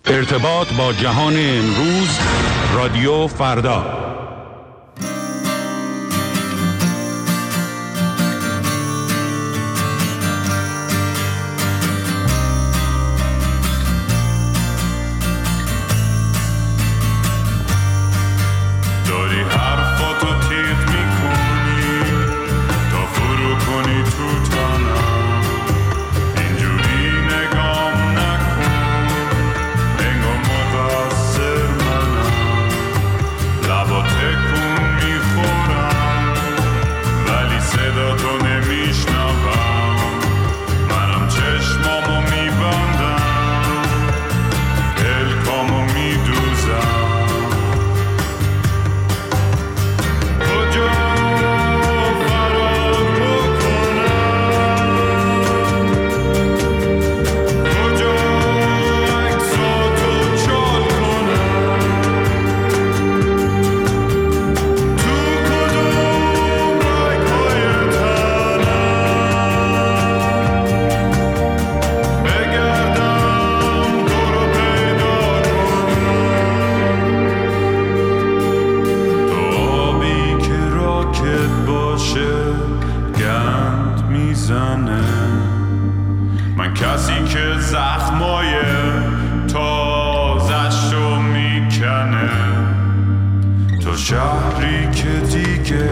ارتباط با جهان امروز، رادیو فردا. من کسی که زخمای تازه‌شو میکنه، تو شهری که دیگه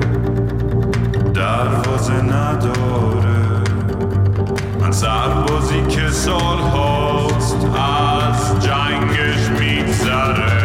دروازه نداره، من سربازی که سال هاست از جنگش میگذره.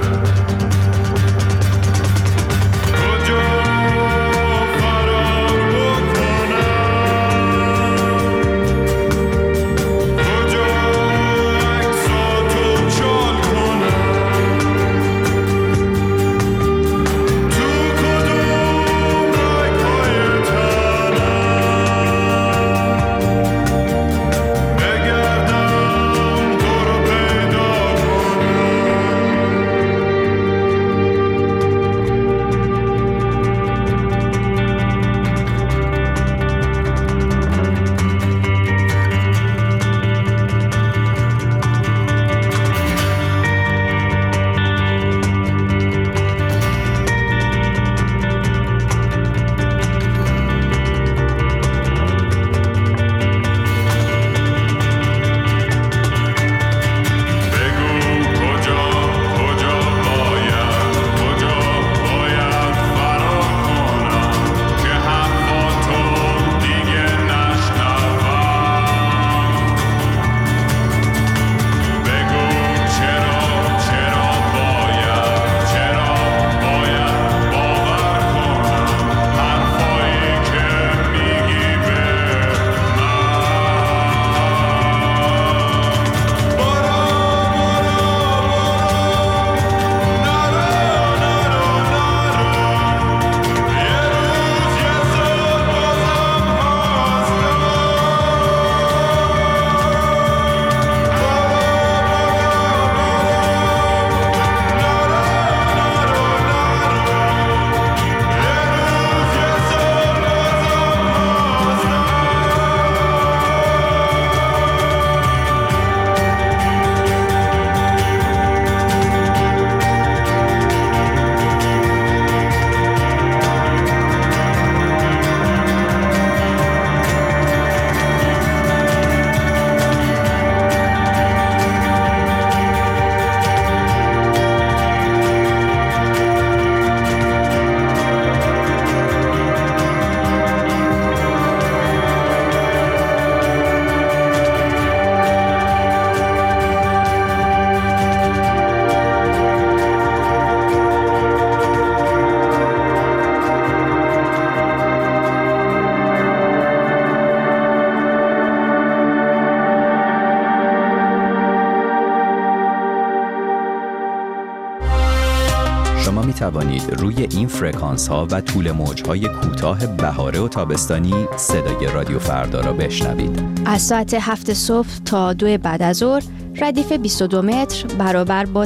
شما می توانید روی این فرکانس ها و طول موج های کوتاه بهاره و تابستانی صدای رادیو فردا را بشنوید. از ساعت 7 صبح تا 2 بعد از ظهر ردیف 22 متر برابر با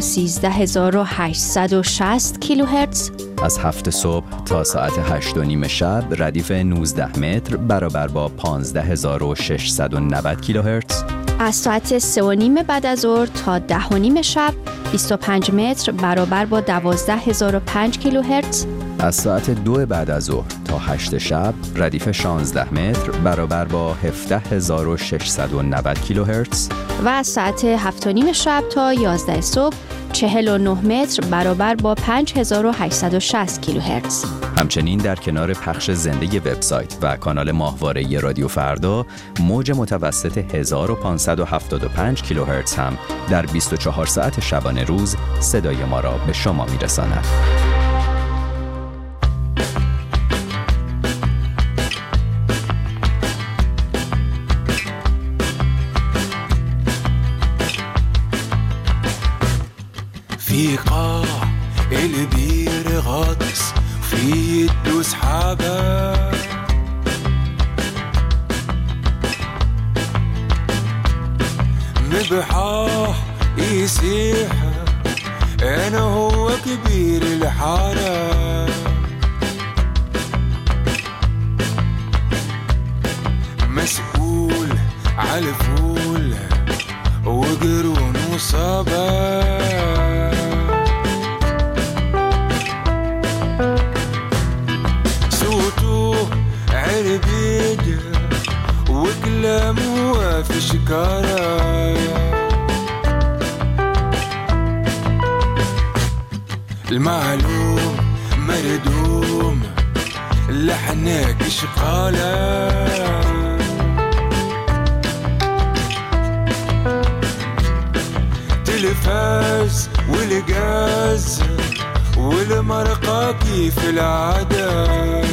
13860 کیلوهرتز. از 7 صبح تا ساعت 8:30 شب ردیف 19 متر برابر با 15690 کیلوهرتز. از ساعت 3:30 بعد از ظهر تا 10:30 شب 25 متر برابر با 12005 کیلوهرتز. از ساعت 2 بعد از ظهر تا 8 شب ردیف 16 متر برابر با 17690 کیلوهرتز. و از ساعت 7:30 شب تا 11 صبح 49 متر برابر با 5860 کیلوهرتز. همچنین در کنار پخش زنده وبسایت و کانال ماهواره رادیو فردا، موج متوسط 1575 کیلوهرتز هم در 24 ساعت شبانه روز صدای ما را به شما میرساند. في قاع البير غطس في يده سحابة، مبحاح يسيح انا هو كبير الحارة، مسؤول عالفول وقرون وصابة، عربيد وكلامه في شكارة، المعلوم مردوم لحنك شقالة، تلفاز والغاز والمرقة كيف العادة،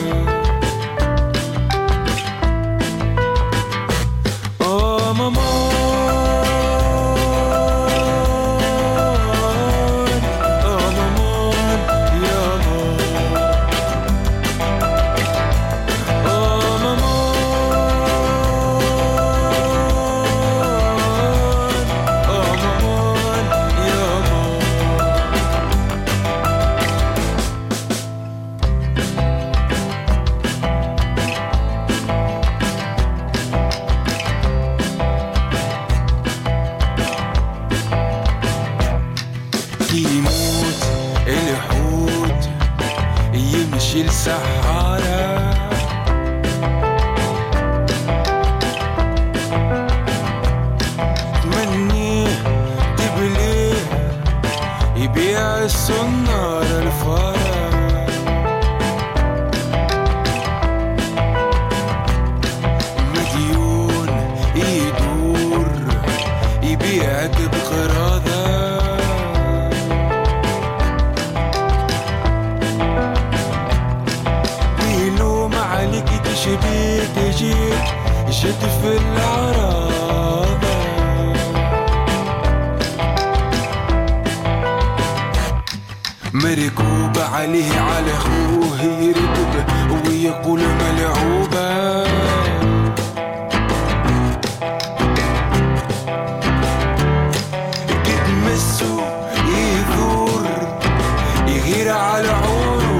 يموت الحوت يمشي السحارة، تمنيه تبليه يبيع السنار الفارة، مديون يدور يبيعك بقراضة، شبيك تجيك شد في العرابة، مركوب عليه على أخوه يركب ويقول ملعوبة، تتمسه يثور يغير على عروبة،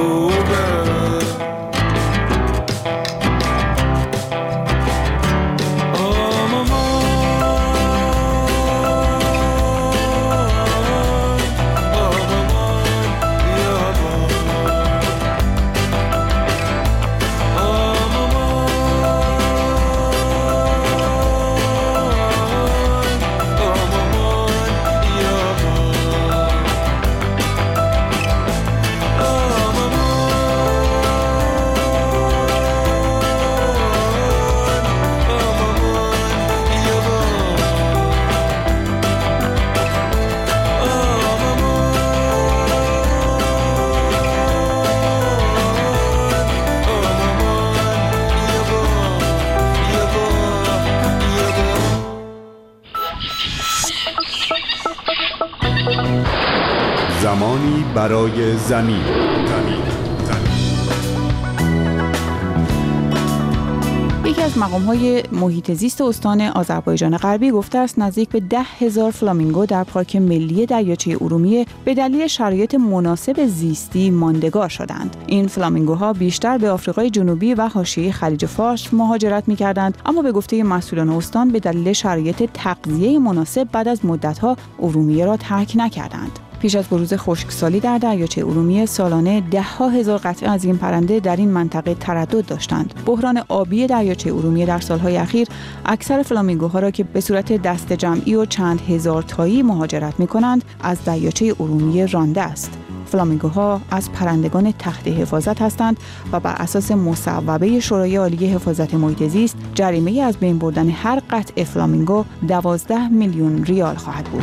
زمانی برای زمین. یکی از مقام‌های محیط زیست استان آذربایجان غربی گفته است نزدیک به 10,000 فلامینگو در پارک ملی دریاچه ارومیه به دلیل شرایط مناسب زیستی ماندگار شدند. این فلامینگوها بیشتر به آفریقای جنوبی و حاشیه خلیج فارس مهاجرت می‌کردند، اما به گفته مسئولان استان به دلیل شرایط تغذیه مناسب بعد از مدت‌ها ارومیه را ترک نکردند. پیش از بروز خشکسالی در دریاچه ارومیه سالانه 10,000 قطعه از این پرنده در این منطقه تردد داشتند. بحران آبی دریاچه ارومیه در سالهای اخیر اکثر فلامینگوها را که به صورت دست جمعی و چند هزار تایی مهاجرت می‌کنند از دریاچه ارومیه رانده است. فلامینگوها از پرندگان تحت حفاظت هستند و بر اساس مصوبه شورای عالی حفاظت محیط زیست جریمه از بین بردن هر قطعه فلامینگو 12 میلیون ریال خواهد بود.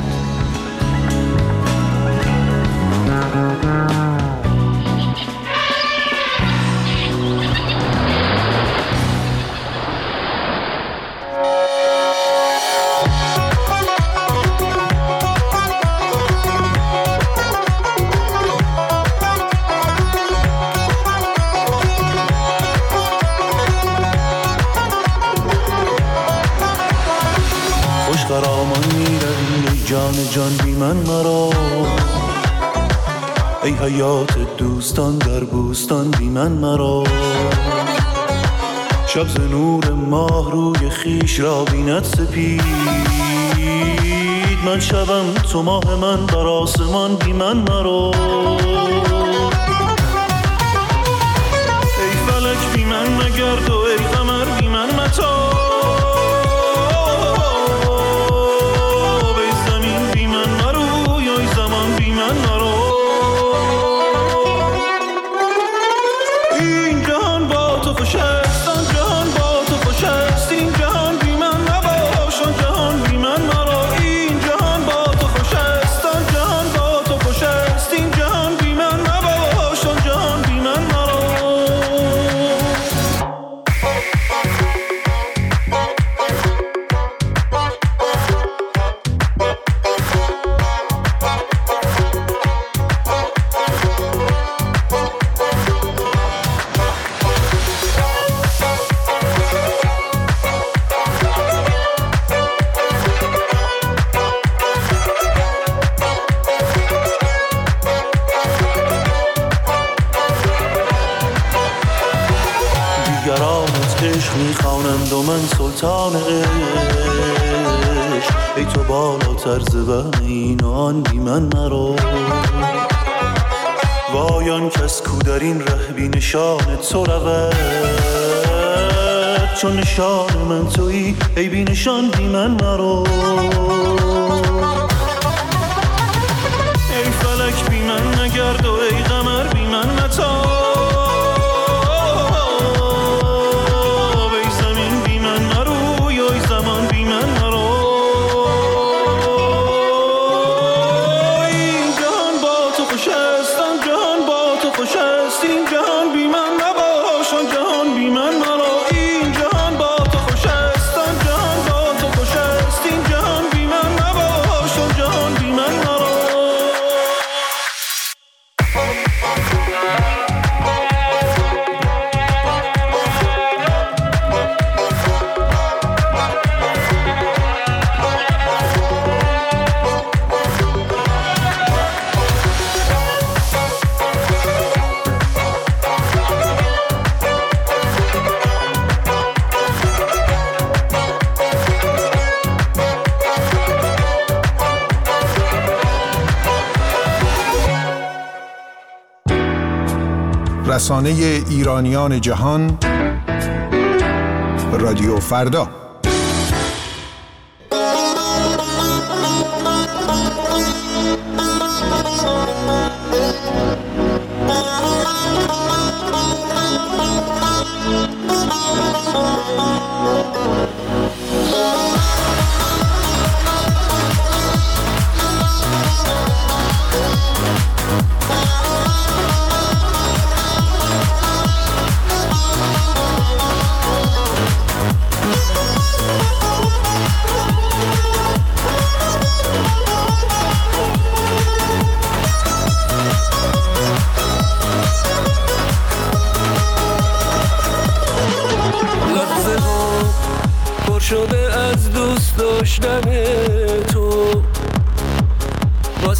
خوش قرامان میروی ای جان جان بی من مرا، ای حیات دوستان در بوستان بی من مرا. شب ز نور ماه روی خیش را بیند سپید، من شبم تو ماه من بر آسمان بی من مرا. ای فلک بی من مگرد و ای قمر بی من متاب، ای زمین بی من مرو یا ای زمان بی من مرو. این جهان با تو خوش است، آن جهان با تو خوش است، این جهان بی من نباش، آن جهان بی من مرا. این جهان با تو خوش است، آن جهان با تو خوش است، این جهان بی من نباش، آن جهان بی من مرا. دیگرانت عشق میخوانند و من سلطان عشق، ای تو بالاتر ز وهم این و آن بی من مرا. وای آن کس کو در این ره بی نشان تو رود، چون نشان من تویی ای بی نشان بی من مرا. ای فلک بی من نگرد و ای قمر بی من متاب، ای زمین بی من مرو یا ای زمان بی من مرو. این جهان با تو خوش است، آن جهان با تو خوش است، این جهان بی من نباش، آن جهان بی من مرا. این جهان با تو خوش است، آن جهان با تو خوش است، این جهان بی من نباش، آن جهان بی من مرا. رسانه ایرانیان جهان رادیو فردا.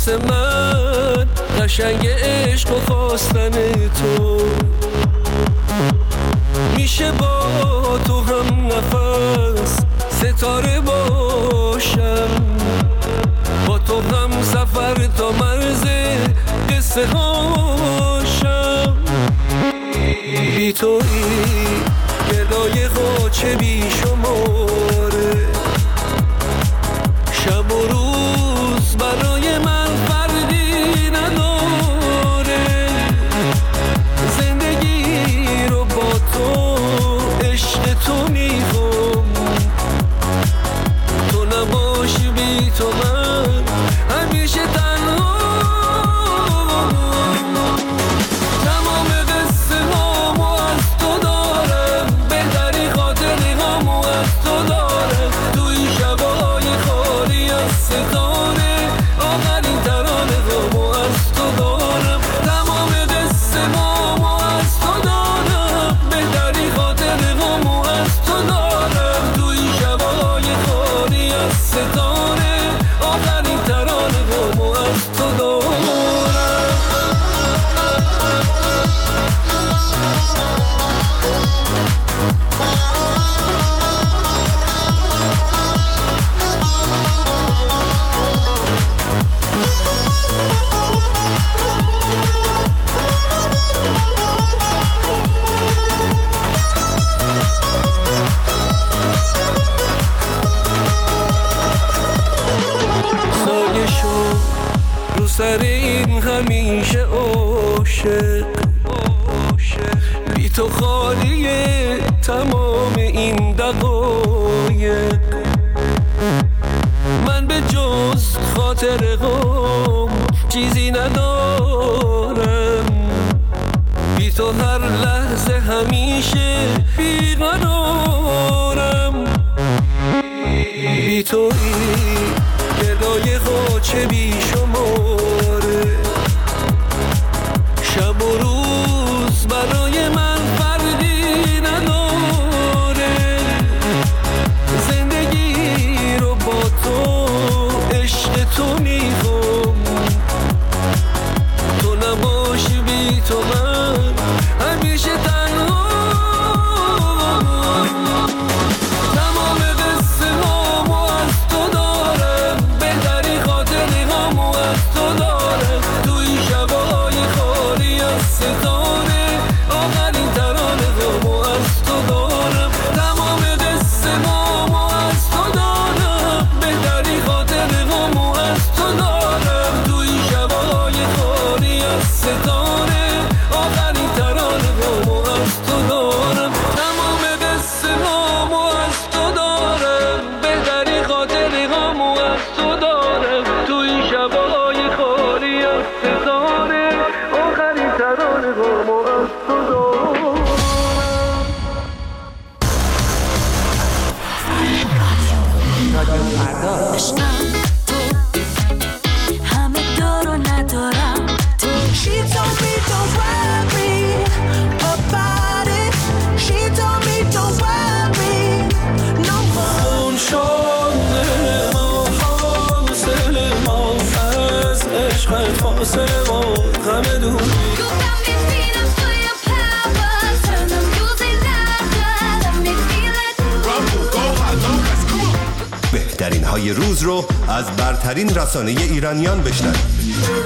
واسه من قشنگ عشق و خواستن تو میشه با تو هم نفس ستاره باشم با تو هم سفر تا مرز قصه هاشم بی تویی گردای غاچه بی شماره شب و روز برای من فرقی نداره زندگی رو با تو عشق تو میخوام تو نباشی بی تو من همیشه تنها تمام قصه هامو از تو دارم بهتری خاطری هامو از تو دارم تو این شبای خالی از ستاره آخرین ترانه هامو از تو دارم تمام قصه هامو از تو دارم بهتری خاطری هامو از تو دارم تو این شبای خالی از ستاره آخرین ترانه هامو از تو دارم سایه شو رو سر این همیشه عاشق بی تو خالیه تمام این دقایق من به جز خاطر غم چیزی ندارم بی تو هر لحظه همیشه بیقرارم بی تویی گردای غاچه بی شماره شب و روز برای من فرقی نداره زندگی رو با تو عشق تو میخوام تو نباشی بی تو من همیشه تنها تمام قصه هامو از تو دارم بهتری خاطری هامو از تو دارم تو این شبای خالی از ستاره آخرین ترانه هامو از تو دارم تمام قصه هامو از تو دارم بهتری خاطری هامو از تو دارم تو این شبای خالی از ستاره آخرین ترانه هامو از تو دارم تمام قصه هامو از تو دارم بهتری خاطری هامو از تو دارم تو این شبای خالی از ستاره آخرین ترانه هامو از تو دارم همه دار و ندارم تو She told me don't worry about it She told me don't worry no more اون شانه ما فاصله ما از عشقت فاصله ما غم دوری You got me feeling for your power Turn the music louder Let me feel it بهترین های روز رو از برترین رسانه ایرانیان بشنوید.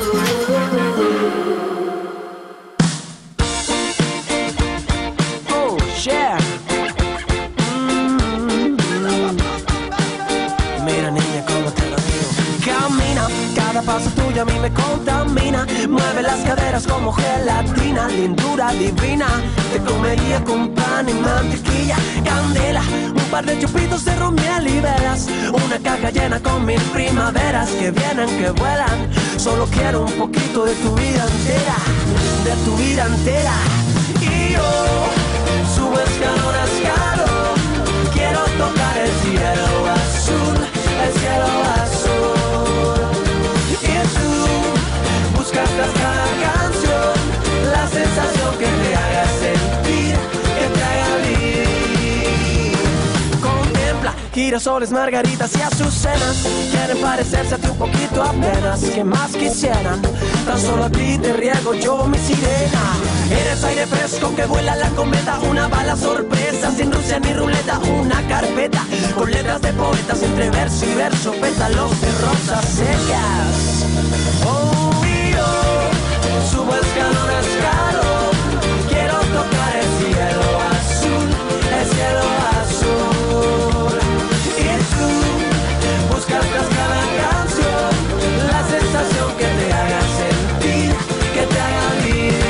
Mira niña como te lo digo Camina, cada paso tuyo a mí me contamina Mueve las caderas como gelatina Lindura divina Te comería con pan y mantequilla Candela, un par de chupitos de ron, miel y velas Una caja llena con 1000 primaveras Que vienen, que vuelan Solo quiero un poquito de tu vida entera De tu vida entera Y yo subo escalón a escalón Quiero tocar el cielo azul El cielo azul Y tú buscas tras cada canción La sensación que te haga sentir Que te haga vivir Contempla, gira girasoles, margaritas y azucenas. Quieren parecerse a ti un poquito apenas. ¿Qué más quisieran? Tan solo a ti te riego yo mi sirena. Eres aire fresco que vuela la cometa. Una bala sorpresa, sin Rusia ni ruleta. Una carpeta con letras de poetas entre verso y verso. Pétalos de rosas secas. Oh, yo subo escalón a escalón. Quiero tocar el cielo azul, el cielo azul. Y tú buscas tras cada canción la sensación que te haga sentir, que te haga vivir.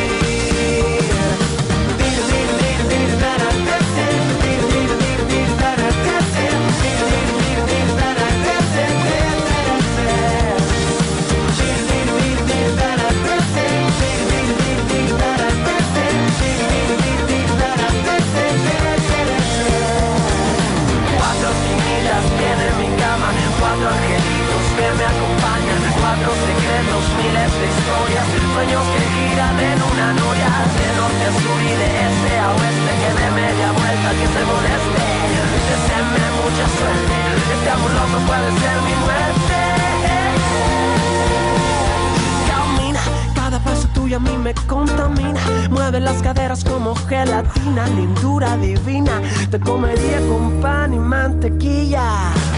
Cuatro angelitos que me acompañan, cuatro secretos, miles de historias, sueños que giran en una noria, de norte a sur y de este a oeste, que de media vuelta que se moleste, deseenme mucha suerte, este amor loco puede ser mi muerte. Camina, cada paso tuyo a mí me contamina, mueve las caderas como gelatina, lindura divina, te comería con pan y mantequilla.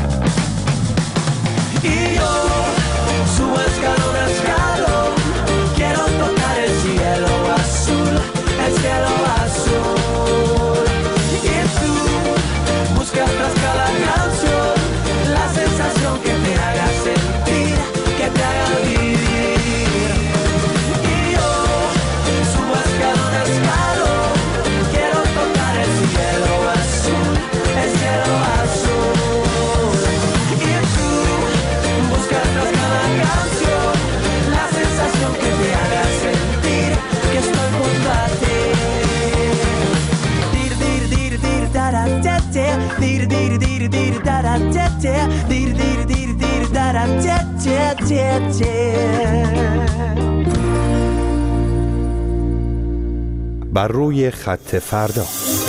Y yo subo escalón a escalón, quiero tocar el cielo azul, el cielo azul. Y tú buscas tras cada canción la sensación que te haga sentir, que te haga vivir. Y yo subo escalón a escalón, quiero tocar el cielo azul, el cielo azul. Tras cada canción la sensación que te haga sentir que estoy junto a ti. Dir dir dir dir dara tete, dir dir dir dir dara tete, dir dir dir dir dara tete. بر روی خط فردا.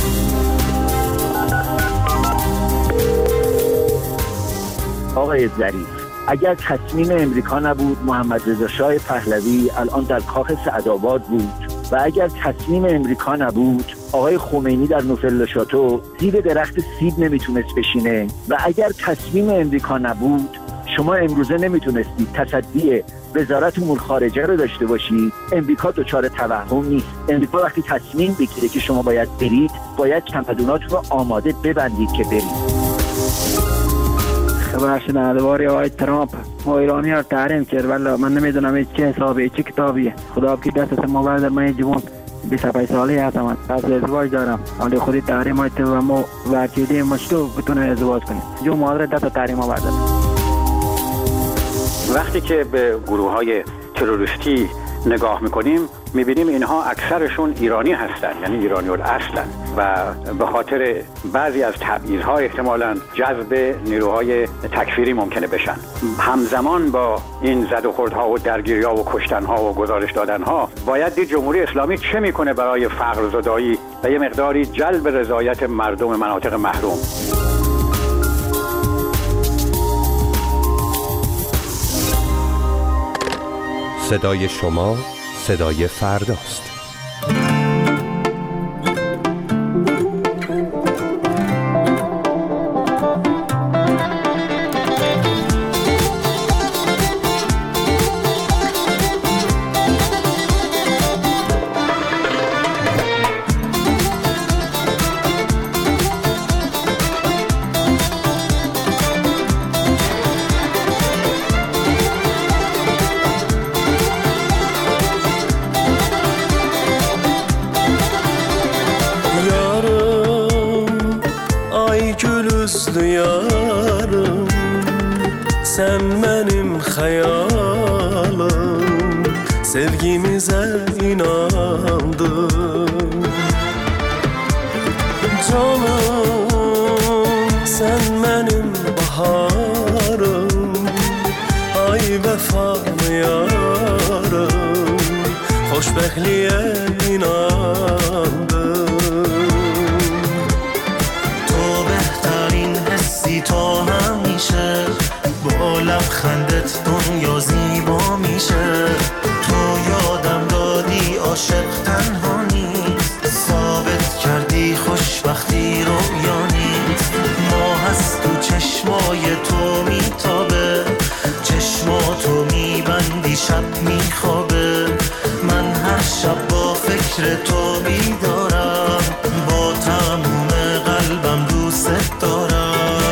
آقای ظریف، اگر تصمیم امریکا نبود محمد رضا شاه پهلوی الان در کاخ سعدآباد بود و اگر تصمیم امریکا نبود آقای خمینی در نوفل شاتو زیر درخت سیب نمیتونست بشینه و اگر تصمیم امریکا نبود شما امروزه نمیتونستید تصدی وزارت امور خارجه رو داشته باشید. امریکا دچار توهم نیست. امریکا وقتی تصمیم بگیره که شما باید برید، باید چمدوناتون رو آماده ببندید که برید. خبر شنونده واری آقای ترامپ ما ایرانی ها تحریم کرد، ولی من نمیدونم این چه حسابه، چه کتابیه. خدا که دست ما بردار، من جوان 25 ساله هستم، از ازدواج دارم، ولی خودی تحریم های تو و ما ورچیده مشتو بتونه ازدواج کنیم. جو مادر دست تحریم ها بردار. وقتی که به گروه های تروریستی نگاه میکنیم میبینیم اینها اکثرشون ایرانی هستن، یعنی ایرانی الاصلن و به خاطر بعضی از تبعیض‌ها احتمالاً جذب نیروهای تکفیری ممکنه بشن. همزمان با این زد و خوردها و درگیری‌ها و کشتن‌ها و گزارش دادن‌ها باید دید جمهوری اسلامی چه میکنه برای فقر زدایی و یه مقداری جلب رضایت مردم مناطق محروم. صدای شما صدای فرداست. Yarım, sen benim hayalim, sevgimize inandım. Canım, sen benim baharım, ay vefalı yarım, hoşbextliğe inandım. تو عشقت دنیا زیبا میشه. تو یادم دادی عاشق تنها نیست، ثابت کردی خوشبختی رویا نیست. ماه از تو چشمای تو میتابه، چشماتو میبندی شب میخوابه. من هر شب با فکر تو بیدارم، با تموم قلبم دوست دارم.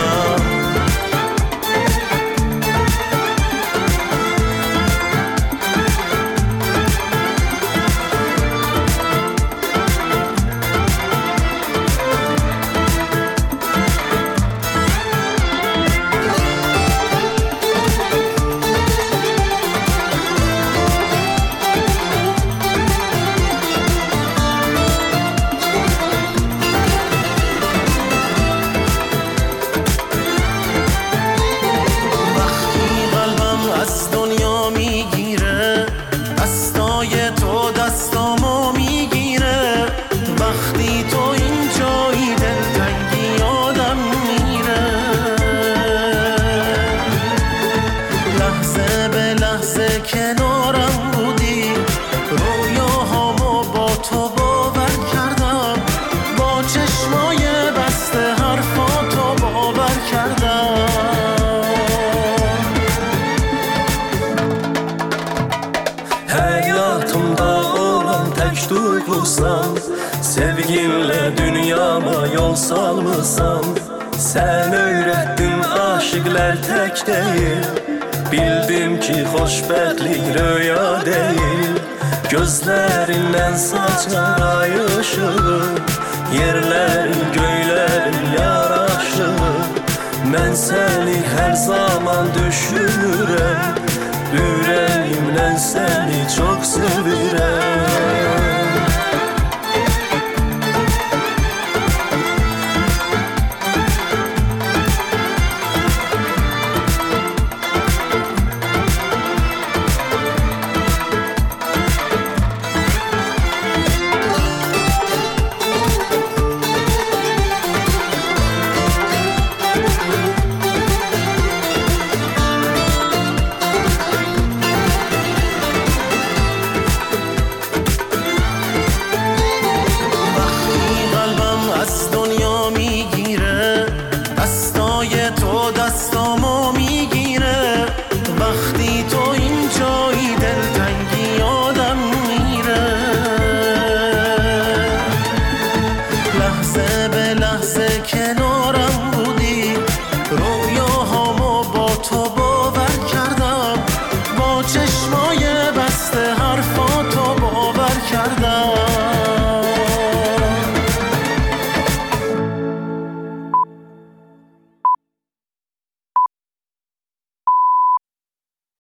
Sevginle dünyama yol salmışsam, sen öğrettin aşıklar tek değil. Bildim ki hoşbəxtlik rüya değil. Gözlerinden saçar ay ışığı, yerlerin göylerin yaraşığı. Ben seni her zaman düşünürüm, yüreğimden seni çok sevirəm.